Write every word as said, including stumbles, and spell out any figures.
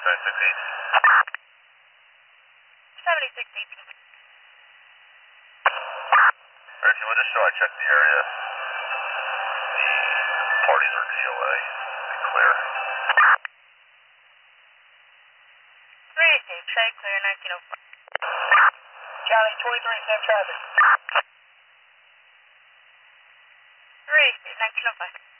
seventy-six eighteen. seventy-six eighteen. Alright, so we'll just show I checked the area. The parties are G O A. Be clear. three eighteen, say clear, nineteen oh five. Charlie, twenty-three, same traffic. three eighteen, nineteen oh five.